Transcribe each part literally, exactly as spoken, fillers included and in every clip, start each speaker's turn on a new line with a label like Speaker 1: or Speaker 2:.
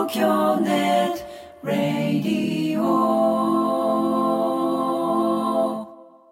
Speaker 1: 東京ネットラディオ。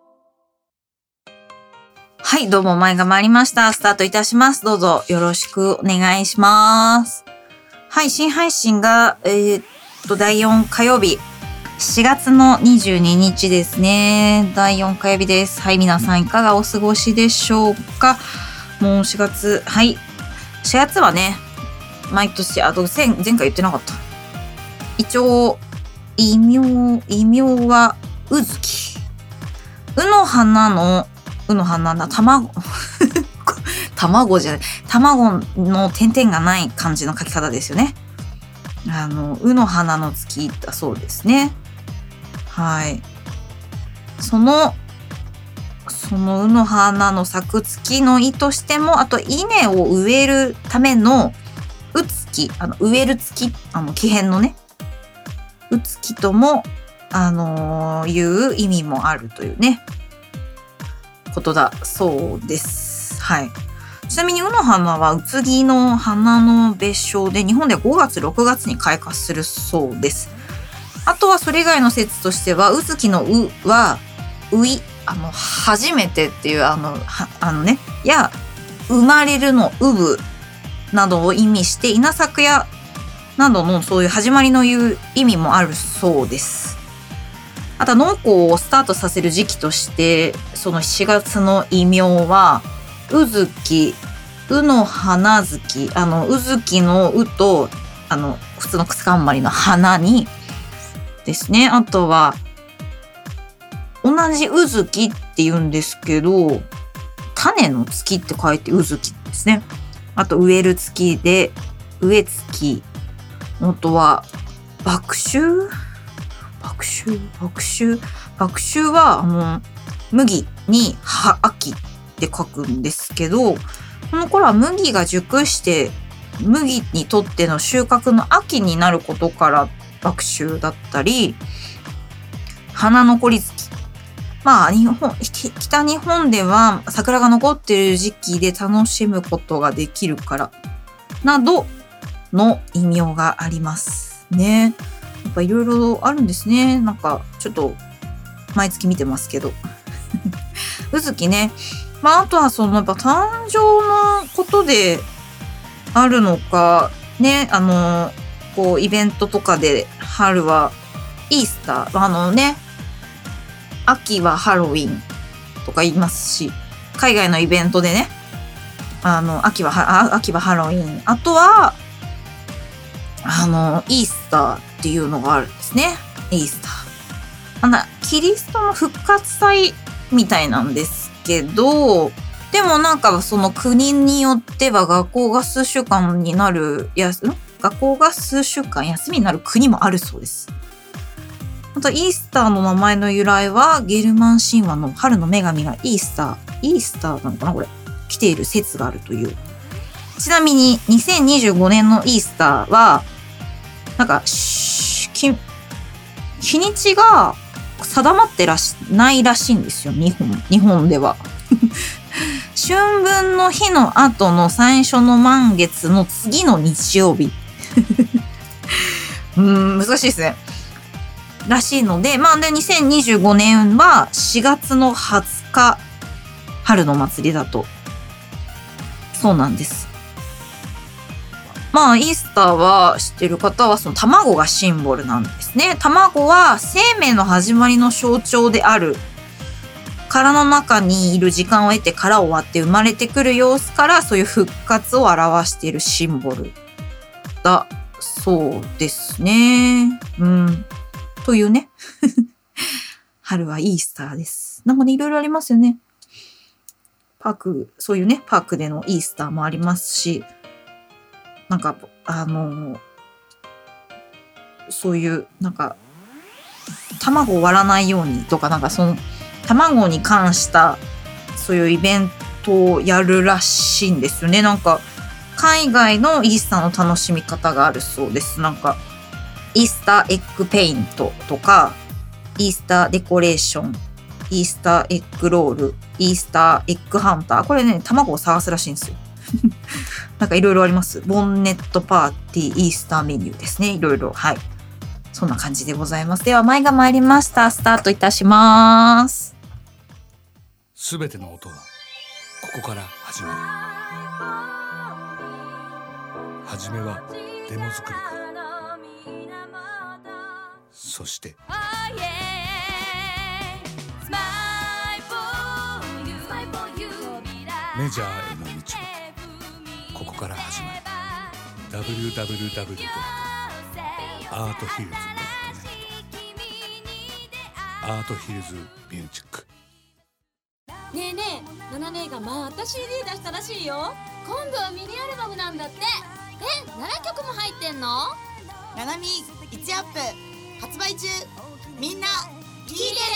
Speaker 1: はい、どうも前が回りました。スタートいたします。どうぞよろしくお願いします。はい、新配信が、えー、っと、だいよん火曜日、しがつのにじゅうににちですね。だいよん火曜日です。はい、皆さんいかがお過ごしでしょうか。もうしがつ、はい。しがつはね、毎年、あと前、前回言ってなかった。一応、異名、異名は、うずき。うの花の、うの花な、卵、卵じゃない、卵の点々がない感じの書き方ですよね。あの、うの花の月だそうですね。はい。その、そのうの花の咲く月の意としても、あと稲を植えるためのうつき、あの植える月、あの木偏のね、うつきとも、あのー、いう意味もあるというね、ことだそうです。はい。ちなみにうの花はうつぎの花の別称で、日本ではごがつろくがつに開花するそうです。あとはそれ以外の説としては、うずきのうはうい、あの初めてっていうあのあのねや生まれるのうぶなどを意味して、稲作やなどのそういう始まりのいう意味もあるそうです。あとは農耕をスタートさせる時期として、そのしがつの異名はうずき、うの花月、あのうずきのうと、あの普通の草冠の花にですね。あとは同じうずきって言うんですけど、種の月って書いてうずきですね。あと植える月で植え月。あとは麦秋麦秋麦秋麦秋はあの麦には秋って書くんですけど、この頃は麦が熟して麦にとっての収穫の秋になることから麦秋だったり、花残り月、まあ日本北日本では桜が残っている時期で楽しむことができるからなどの異名がありますね。やっぱいろいろあるんですね。なんかちょっと毎月見てますけどうずきね。まああとはそのやっぱ誕生のことであるのかね、あのこうイベントとかで春はイースター、あのね、秋はハロウィンとか言いますし、海外のイベントでね、あの秋はは秋はハロウィン、あとはあのイースターっていうのがあるんですね。イースター、あのキリストの復活祭みたいなんですけど、でもなんかその国によっては学校が数週間になるや学校が数週間休みになる国もあるそうです。またイースターの名前の由来はゲルマン神話の春の女神がイースターイースターなのかな、これ来ている説があるという。ちなみににせんにじゅうごねんのイースターはなんか日にちが定まってらしないらしいんですよ。日本日本では春分の日の後の最初の満月の次の日曜日うーん難しいですねらしいので、まあでにせんにじゅうごねんはしがつのはつか春の祭りだと。そうなんです。まあイースターは知ってる方はその卵がシンボルなんですね。卵は生命の始まりの象徴である。殻の中にいる時間を得て殻を割って生まれてくる様子から、そういう復活を表しているシンボルだそうですね。うん。というね春はイースターです。なんかねいろいろありますよね。パーク、そういうねパークでのイースターもありますし、なんかあのそういうなんか卵を割らないようにとか、なんかその卵に関したそういうイベントをやるらしいんですよね。なんか海外のイースターの楽しみ方があるそうです。なんかイースターエッグペイントとか、イースターデコレーション、イースターエッグロール、イースターエッグハンター。これね、卵を探すらしいんですよ。 なんかいろいろあります。ボンネットパーティーイースターメニューですね。いろいろ。はい。そんな感じでございます。では、舞が参りました。スタートいたします。
Speaker 2: すべての音はここから始まる。はじめはデモ作りから、そしてメジャーへの道もここから始まる。 ダブリューダブリューダブリュー ドット アートヒルズ ドット ネット アートヒルズミュージック。
Speaker 3: ねえねえ、ナナ姉がまた シーディー 出したらしいよ。今度はミニアルバムなんだって。え、ななきょくも入ってんの？
Speaker 4: ナナミいちアップ発売中。みんな聞いてね。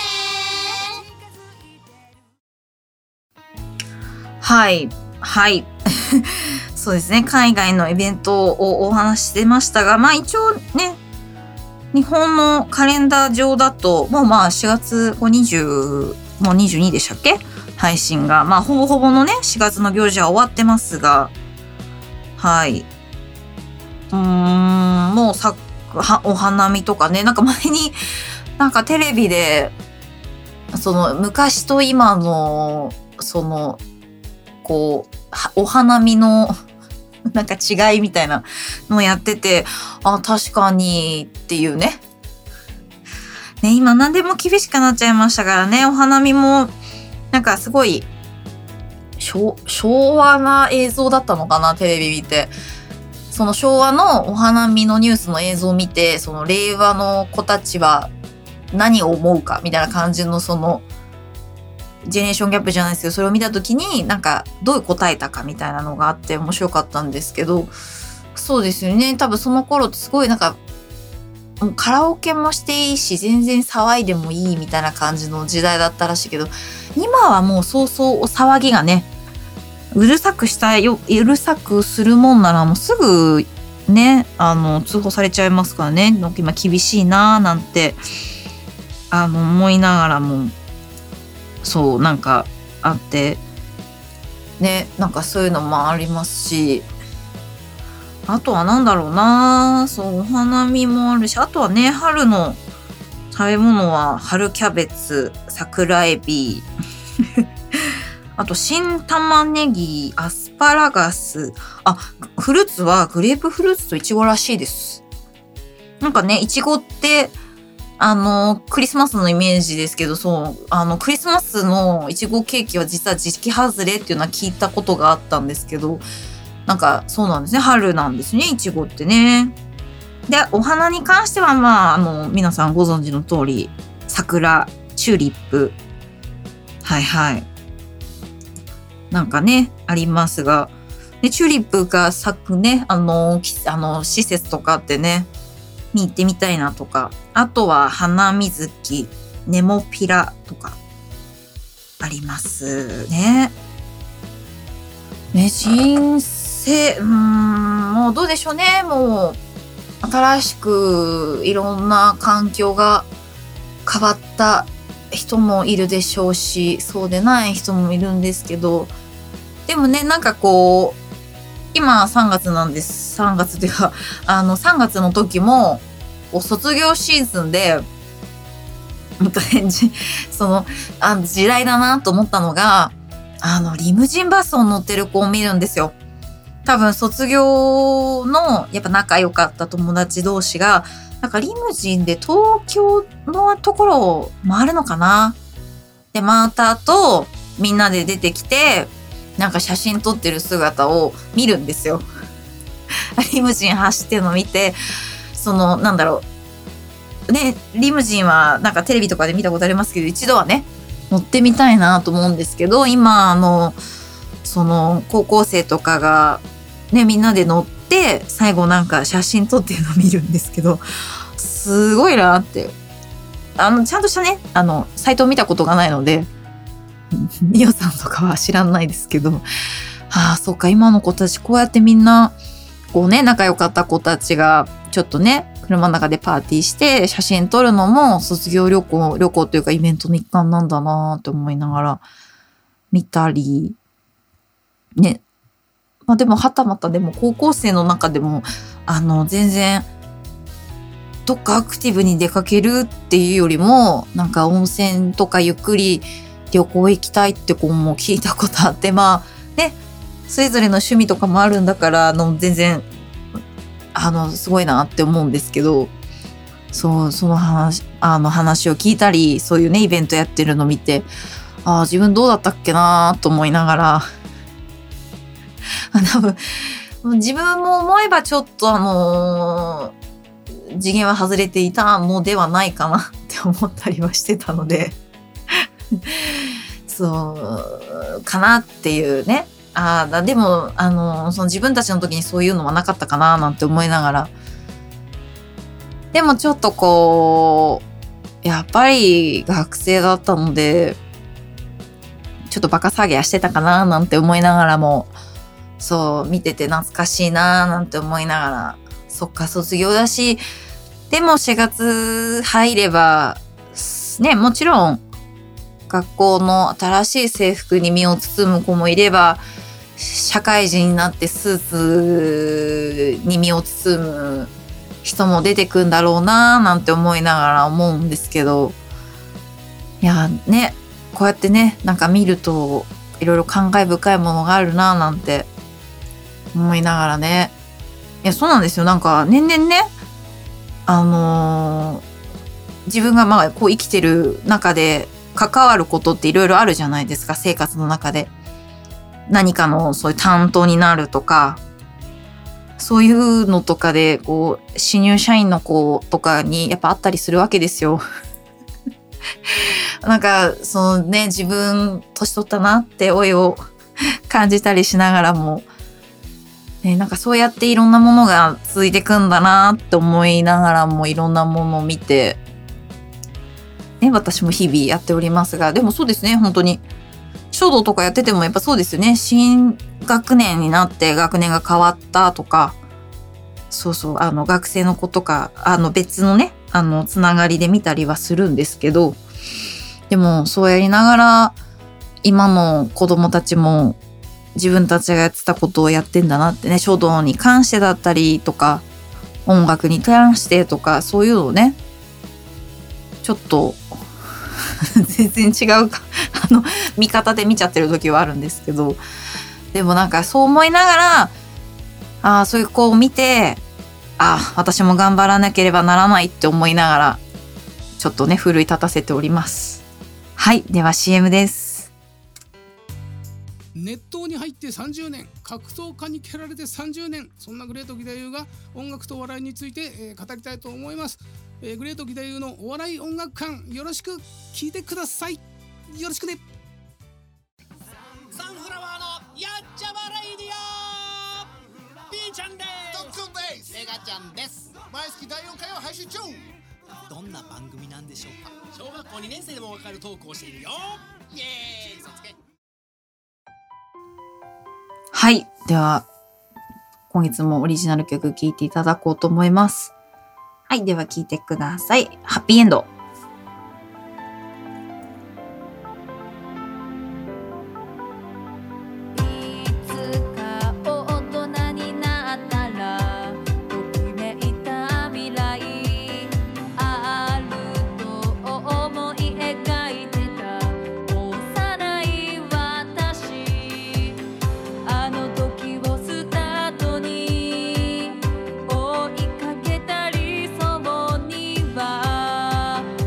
Speaker 1: はいはいそうですね、海外のイベントをお話ししてましたが、まあ一応ね、日本のカレンダー上だともうまあしがつにじゅうもうにじゅうにでしたっけ、配信がまあほぼほぼのねしがつの行事は終わってますが、はい、うーんもうさはお花見とかね、なんか前になんかテレビでその昔と今のそのこうお花見のなんか違いみたいなのをやってて、あ、確かにっていうね。ね、今何でも厳しくなっちゃいましたからね、お花見もなんかすごい昭和な映像だったのかな、テレビ見て。その昭和のお花見のニュースの映像を見て、その令和の子たちは何を思うかみたいな感じのそのジェネレーションギャップじゃないですけど、それを見たときになんかどう答えたかみたいなのがあって面白かったんですけど、そうですよね、多分その頃ってすごいなんかもうカラオケもしていいし全然騒いでもいいみたいな感じの時代だったらしいけど、今はもうそうそうお騒ぎがね、うるさくしたいよ、うるさくするもんならもうすぐね、あの通報されちゃいますからね。なんか今厳しいなーなんてあの思いながらも、そうなんかあってね、なんかそういうのもありますし、あとはなんだろうな、そうお花見もあるし、あとはね、春の食べ物は春キャベツ、桜エビあと新玉ねぎ、アスパラガス、あ、フルーツはグレープフルーツとイチゴらしいです。なんかね、イチゴってあのクリスマスのイメージですけど、そうあのクリスマスのいちごケーキは実は時期外れっていうのは聞いたことがあったんですけど、なんかそうなんですね、春なんですね、いちごってね。で、お花に関してはまああの皆さんご存知の通り、桜、チューリップ、はいはいなんかねありますが、でチューリップが咲くね、あのあの施設とかってねに行ってみたいなとか、あとは花水木、ネモフィラとかありますね。ね、人生、うーん、もうどうでしょうね。もう新しくいろんな環境が変わった人もいるでしょうし、そうでない人もいるんですけど、でもね、なんかこう今さんがつなんです。さんがつっていうか、あのさんがつの時も卒業シーズンで、本当ね、そのあの時代だなと思ったのが、あのリムジンバスを乗ってる子を見るんですよ。多分卒業のやっぱ仲良かった友達同士がなんかリムジンで東京のところを回るのかな。で回った後みんなで出てきてなんか写真撮ってる姿を見るんですよ。リムジン走ってるのを見て、そのなんだろうね、リムジンはなんかテレビとかで見たことありますけど、一度はね乗ってみたいなと思うんですけど、今あのその高校生とかがねみんなで乗って最後なんか写真撮ってるのを見るんですけど、すごいなって、あのちゃんとしたねあのサイトを見たことがないのでミオさんとかは知らないですけど、ああそうか、今の子たちこうやってみんなこうね仲良かった子たちがちょっとね車の中でパーティーして写真撮るのも卒業旅行旅行というかイベントの一環なんだなって思いながら見たりね、 まあでもはたまたでも高校生の中でもあの全然どっかアクティブに出かけるっていうよりもなんか温泉とかゆっくり旅行行きたいって子も聞いたことあって、まあねそれぞれの趣味とかもあるんだからあの全然あのすごいなって思うんですけど、そうその話あの話を聞いたりそういうねイベントやってるの見て、ああ自分どうだったっけなと思いながら多分自分も思えばちょっとあのー、次元は外れていたのではないかなって思ったりはしてたのでそうかなっていうね。ああでもあのー、その自分たちの時にそういうのはなかったかななんて思いながら、でもちょっとこうやっぱり学生だったのでちょっとバカ騒ぎはしてたかななんて思いながらも、そう見てて懐かしいななんて思いながら、そっか卒業だし、でもしがつ入ればねもちろん学校の新しい制服に身を包む子もいれば、社会人になってスーツに身を包む人も出てくんだろうななんて思いながら思うんですけど、いやねこうやってねなんか見るといろいろ感慨深いものがあるななんて思いながらね。いやそうなんですよ、なんか年々ねあのー、自分がまあこう生きてる中で関わることっていろいろあるじゃないですか。生活の中で何かのそういう担当になるとかそういうのとかでこう新入社員の子とかにやっぱあったりするわけですよなんかそのね自分年取ったなって老いを感じたりしながらも、ね、なんかそうやっていろんなものが続いてくんだなって思いながらもいろんなものを見て、ね、私も日々やっておりますが、でもそうですね本当に書道とかやっててもやっぱそうですよね。新学年になって学年が変わったとか、そうそうあの学生の子とかあの別のねあのつながりで見たりはするんですけど、でもそうやりながら今の子供たちも自分たちがやってたことをやってんだなってね、書道に関してだったりとか音楽に関してとかそういうのをねちょっと全然違うかあの見方で見ちゃってる時はあるんですけど、でもなんかそう思いながらあそういう子を見てあ私も頑張らなければならないって思いながらちょっとね奮い立たせております。はい、では シーエム です。
Speaker 5: 熱湯に入ってさんじゅうねん、格闘家に蹴られてさんじゅうねん、そんなグレート義太夫が音楽と笑いについて、えー、語りたいと思います。えー、グレート義太夫のお笑い音楽館、よろしく聞いてください。よろしくね。
Speaker 6: サンフラワーのやっちゃまレイディオ、 B ちゃんです。
Speaker 7: トッツンです。
Speaker 6: メガちゃんです。
Speaker 7: 毎月だいよんかいを配信中。
Speaker 6: どんな番組なんでしょうか。小学校にねん生でもわかるトークをしているよ。イエーイ、嘘つけ。
Speaker 1: はい、では今月もオリジナル曲聴いていただこうと思います。はい、では聴いてください。ハッピーエンド。
Speaker 8: 追いかけたりそぼには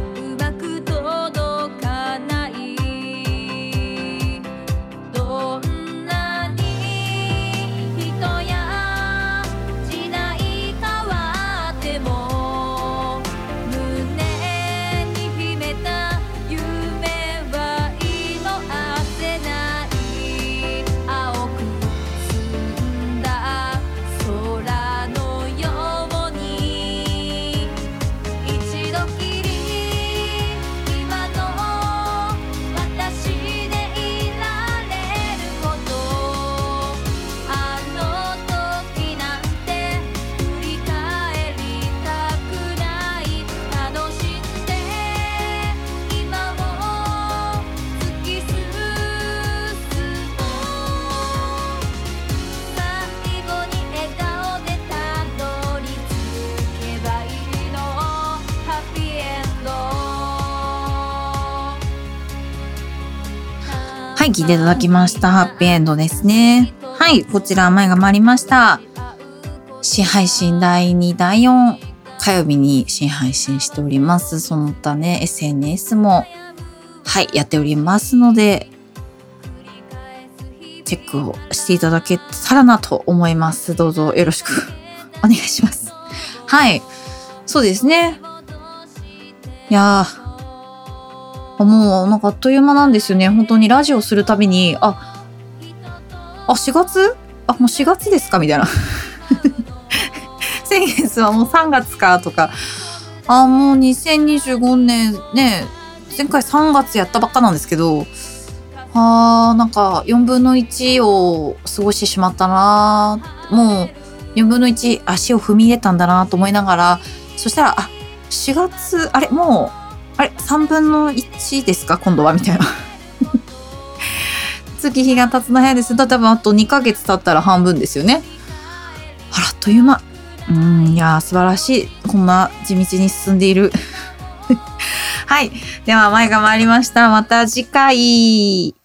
Speaker 1: はい、聞いていただきました。ハッピーエンドですね。はい、こちら前が回りました。新配信だいに、だいよん火曜日に新配信しております。その他ね、エスエヌエス もはいやっておりますので、チェックをしていただけたらなと思います。どうぞよろしくお願いします。はい、そうですね。いやー、もうなんかあっという間なんですよね。本当にラジオするたびに、あ、あしがつ？あ、もうしがつですかみたいな。先月はもうさんがつかとか、あ、もうにせんにじゅうごねんね、前回さんがつやったばっかなんですけど、あーなんかよんぶんのいちを過ごしてしまったな、もうよんぶんのいち足を踏み入れたんだなと思いながら、そしたらあしがつ、あれもうあれさんぶんのいちですか今度はみたいな。月日が経つの早いです。だ多分あとにかげつ経ったら半分ですよね。あらあっという間。うん、いや素晴らしい。こんな地道に進んでいる。はい、では前が回りました。また次回。